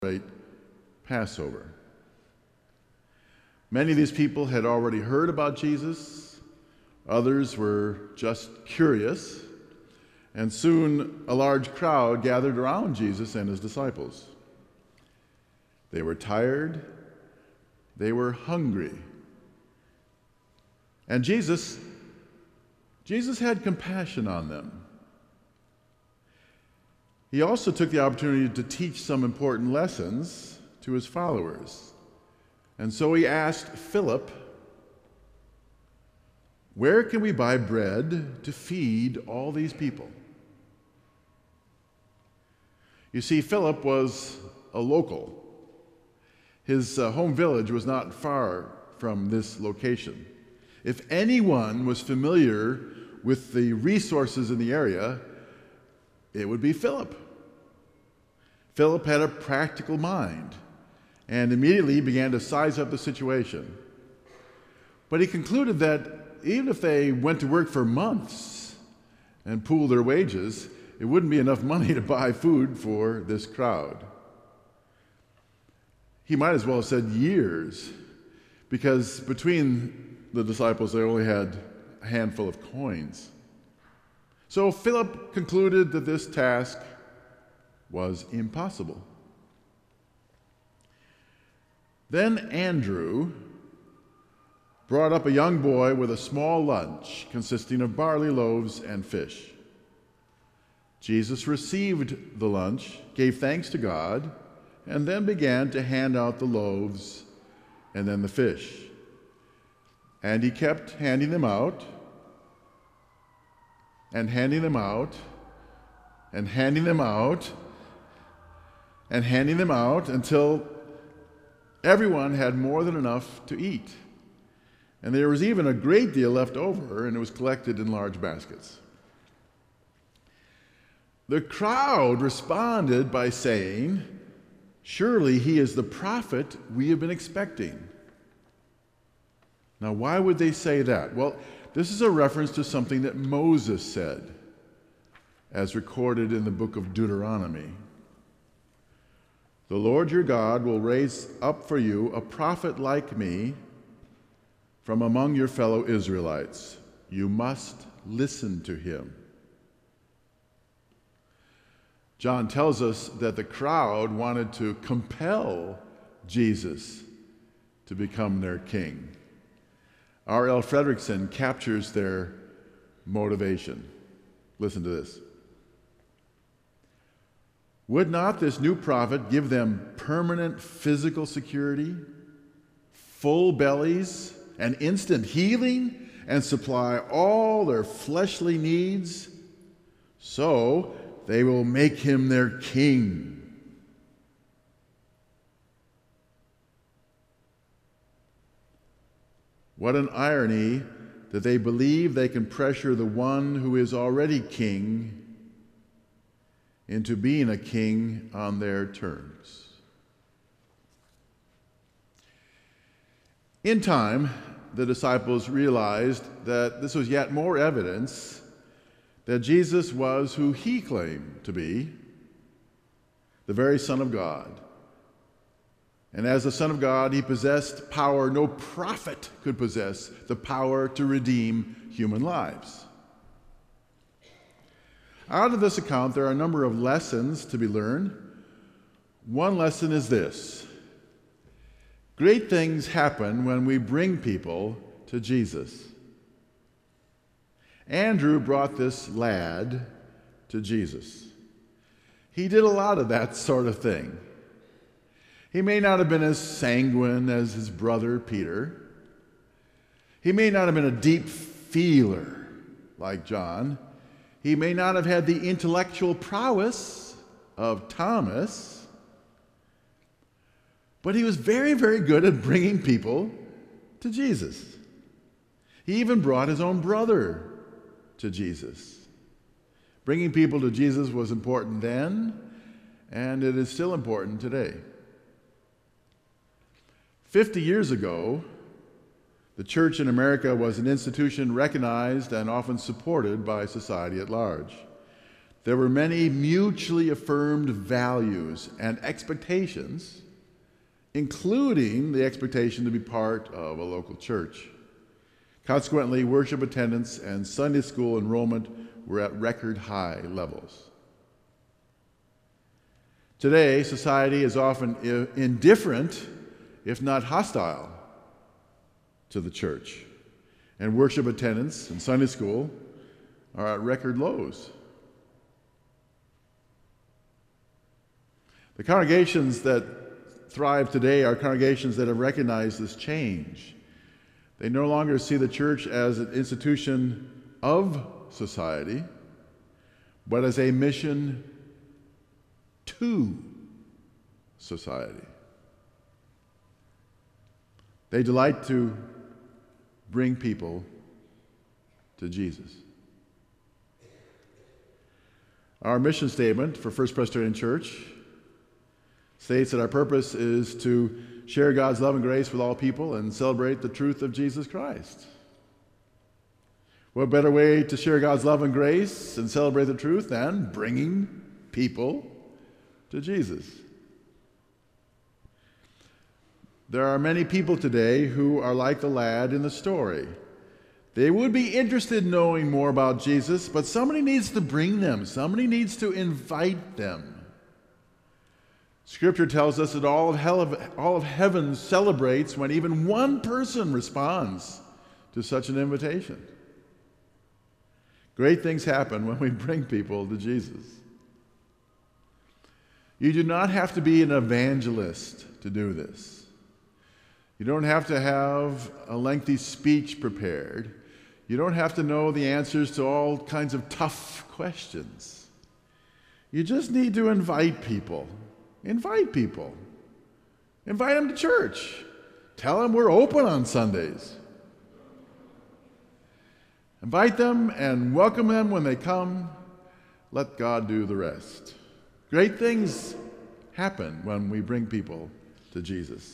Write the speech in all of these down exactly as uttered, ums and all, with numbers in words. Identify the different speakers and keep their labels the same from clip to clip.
Speaker 1: celebrate Passover. Many of these people had already heard about Jesus. Others were just curious. And soon a large crowd gathered around Jesus and his disciples. They were tired. They were hungry. And Jesus, Jesus had compassion on them. He also took the opportunity to teach some important lessons to his followers. And so he asked Philip, "Where can we buy bread to feed all these people?" You see, Philip was a local. His uh, home village was not far from this location. If anyone was familiar with the resources in the area, it would be Philip. Philip had a practical mind and immediately began to size up the situation. But he concluded that even if they went to work for months and pooled their wages, it wouldn't be enough money to buy food for this crowd. He might as well have said years, because between the disciples they only had a handful of coins. So Philip concluded that this task was impossible. Then Andrew brought up a young boy with a small lunch consisting of barley loaves and fish. Jesus received the lunch, gave thanks to God, and then began to hand out the loaves and then the fish. And he kept handing them out and handing them out and handing them out and handing them out until everyone had more than enough to eat. And there was even a great deal left over, and it was collected in large baskets. The crowd responded by saying, "Surely he is the prophet we have been expecting." Now, why would they say that? Well, this is a reference to something that Moses said, as recorded in the book of Deuteronomy. "The Lord your God will raise up for you a prophet like me from among your fellow Israelites. You must listen to him." John tells us that the crowd wanted to compel Jesus to become their king. R L Fredrickson captures their motivation. Listen to this. "Would not this new prophet give them permanent physical security, full bellies, and instant healing, and supply all their fleshly needs? So they will make him their king." What an irony that they believe they can pressure the one who is already king into being a king on their terms. In time, the disciples realized that this was yet more evidence that Jesus was who he claimed to be, the very Son of God. And as the Son of God, he possessed power no prophet could possess, the power to redeem human lives. Out of this account, there are a number of lessons to be learned. One lesson is this: great things happen when we bring people to Jesus. Andrew brought this lad to Jesus. He did a lot of that sort of thing. He may not have been as sanguine as his brother Peter. He may not have been a deep feeler like John. He may not have had the intellectual prowess of Thomas. But he was very, very good at bringing people to Jesus. He even brought his own brother to Jesus. Bringing people to Jesus was important then, and it is still important today. Fifty years ago, the church in America was an institution recognized and often supported by society at large. there were many mutually affirmed values and expectations, including the expectation to be part of a local church. Consequently, worship attendance and Sunday school enrollment were at record high levels. Today, society is often indifferent, if not hostile, to the church, and worship attendance and Sunday school are at record lows. The congregations that thrive today are congregations that have recognized this change. They no longer see the church as an institution of society, but as a mission to society. They delight to bring people to Jesus. Our mission statement for First Presbyterian Church states that our purpose is to share God's love and grace with all people and celebrate the truth of Jesus Christ. What better way to share God's love and grace and celebrate the truth than bringing people to Jesus? There are many people today who are like the lad in the story. They would be interested in knowing more about Jesus, but somebody needs to bring them. Somebody needs to invite them. Scripture tells us that all of, hell, all of heaven celebrates when even one person responds to such an invitation. Great things happen when we bring people to Jesus. You do not have to be an evangelist to do this. You don't have to have a lengthy speech prepared. You don't have to know the answers to all kinds of tough questions. You just need to invite people. Invite people. Invite them to church. Tell them we're open on Sundays. Invite them and welcome them when they come. Let God do the rest. Great things happen when we bring people to Jesus.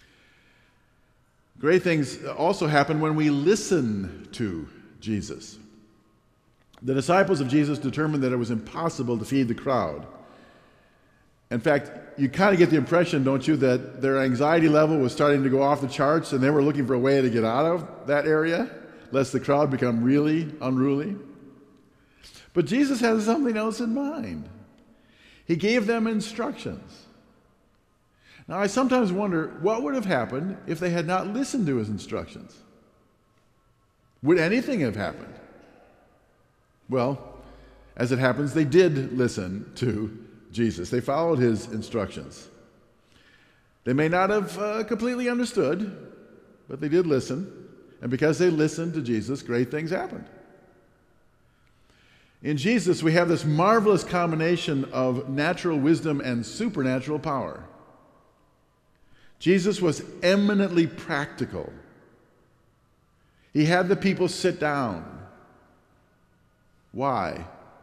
Speaker 1: Great things also happen when we listen to Jesus. The disciples of Jesus determined that it was impossible to feed the crowd. In fact, you kind of get the impression, don't you, that their anxiety level was starting to go off the charts and they were looking for a way to get out of that area, lest the crowd become really unruly. But Jesus has something else in mind. He gave them instructions. Now, I sometimes wonder what would have happened if they had not listened to his instructions. Would anything have happened? Well, as it happens, they did listen to Jesus. They followed his instructions. They may not have uh, completely understood, but they did listen. And because they listened to Jesus, great things happened. In Jesus, we have this marvelous combination of natural wisdom and supernatural power. Jesus was eminently practical. He had the people sit down. Why?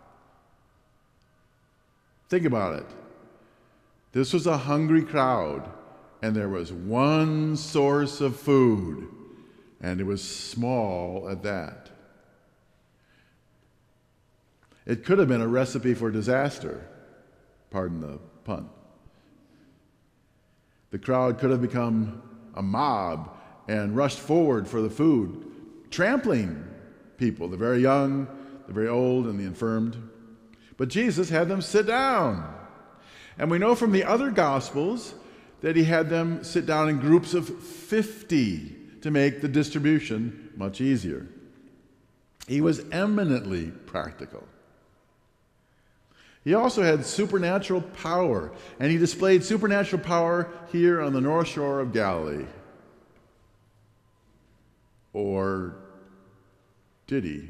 Speaker 1: Think about it. This was a hungry crowd, and there was one source of food, and it was small at that. It could have been a recipe for disaster, pardon the pun. The crowd could have become a mob and rushed forward for the food, trampling people, the very young, the very old, and the infirmed. But Jesus had them sit down. And we know from the other Gospels that he had them sit down in groups of fifty to make the distribution much easier. He was eminently practical. He also had supernatural power, and he displayed supernatural power here on the North Shore of Galilee. Or did he?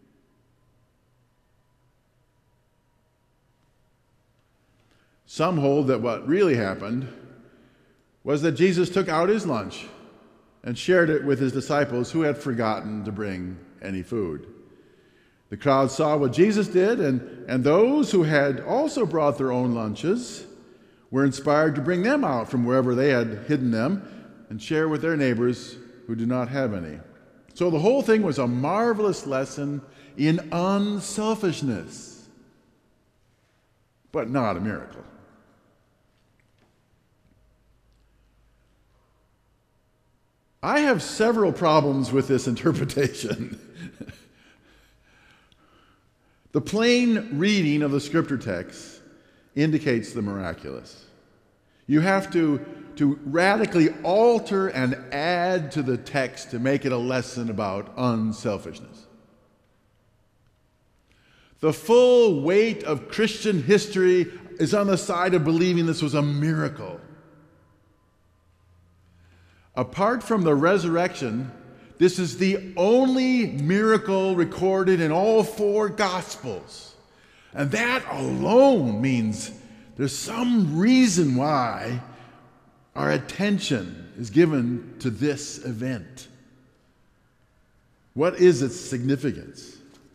Speaker 1: Some hold that what really happened was that Jesus took out his lunch and shared it with his disciples who had forgotten to bring any food. The crowd saw what Jesus did, and, and those who had also brought their own lunches were inspired to bring them out from wherever they had hidden them and share with their neighbors who did not have any. So the whole thing was a marvelous lesson in unselfishness. but not a miracle. I have several problems with this interpretation. The plain reading of the scripture text indicates the miraculous. You have to, to radically alter and add to the text to make it a lesson about unselfishness. The full weight of Christian history is on the side of believing this was a miracle. Apart from the resurrection, this is the only miracle recorded in all four Gospels. And that alone means there's some reason why our attention is given to this event. What is its significance?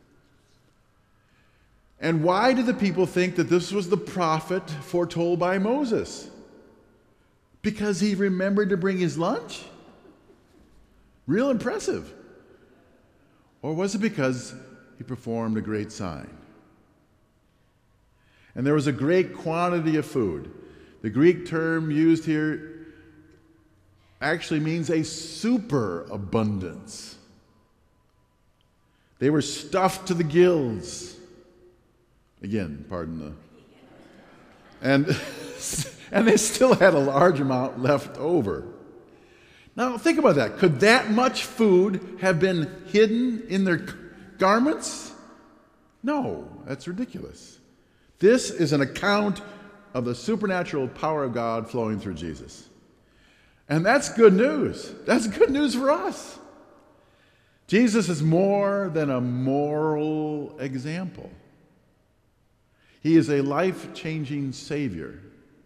Speaker 1: And why do the people think that this was the prophet foretold by Moses? Because he remembered to bring his lunch? Real impressive. Or was it because he performed a great sign? And there was a great quantity of food. The Greek term used here actually means a superabundance. They were stuffed to the gills. Again, pardon the... And, and they still had a large amount left over. Now, think about that. Could that much food have been hidden in their garments? No, that's ridiculous. This is an account of the supernatural power of God flowing through Jesus. And that's good news. That's good news for us. Jesus is more than a moral example. He is a life-changing Savior.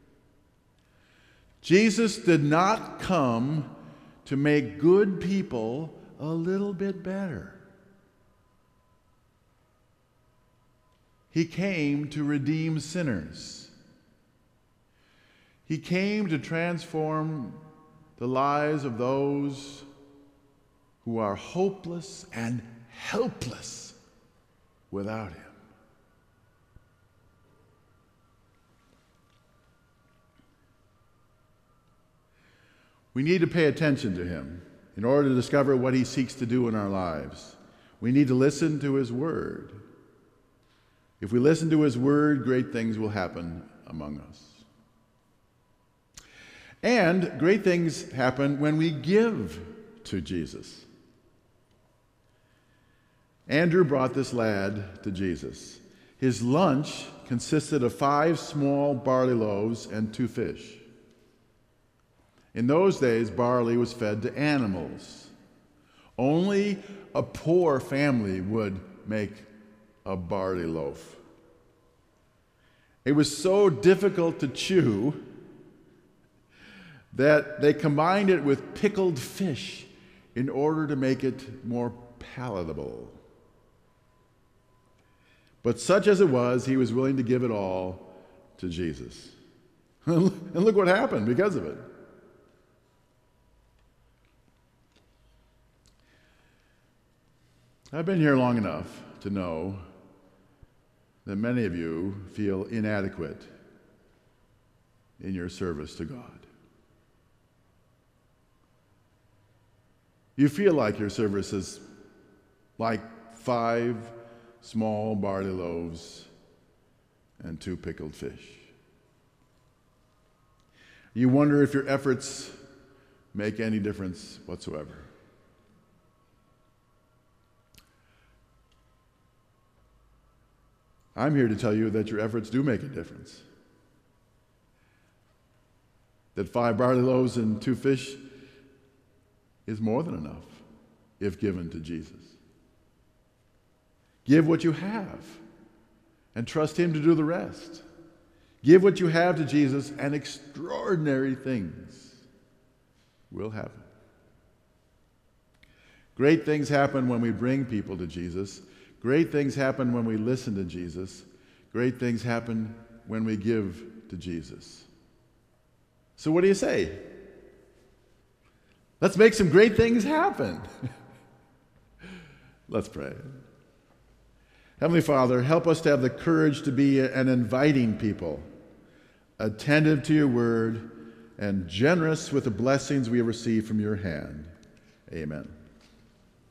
Speaker 1: Jesus did not come to make good people a little bit better. He came to redeem sinners. He came to transform the lives of those who are hopeless and helpless without him. We need to pay attention to him in order to discover what he seeks to do in our lives. We need to listen to his word. If we listen to his word, great things will happen among us. And great things happen when we give to Jesus. Andrew brought this lad to Jesus. His lunch consisted of five small barley loaves and two fish. In those days, barley was fed to animals. Only a poor family would make a barley loaf. It was so difficult to chew that they combined it with pickled fish in order to make it more palatable. But such as it was, he was willing to give it all to Jesus. And look what happened because of it. I've been here long enough to know that many of you feel inadequate in your service to God. You feel like your service is like five small barley loaves and two pickled fish. You wonder if your efforts make any difference whatsoever. I'm here to tell you that your efforts do make a difference. That five barley loaves and two fish is more than enough if given to Jesus. Give what you have and trust him to do the rest. Give what you have to Jesus and extraordinary things will happen. Great things happen when we bring people to Jesus. Great things happen when we listen to Jesus. Great things happen when we give to Jesus. So what do you say? Let's make some great things happen. Let's pray. Heavenly Father, help us to have the courage to be an inviting people, attentive to your word, and generous with the blessings we have received from your hand. Amen.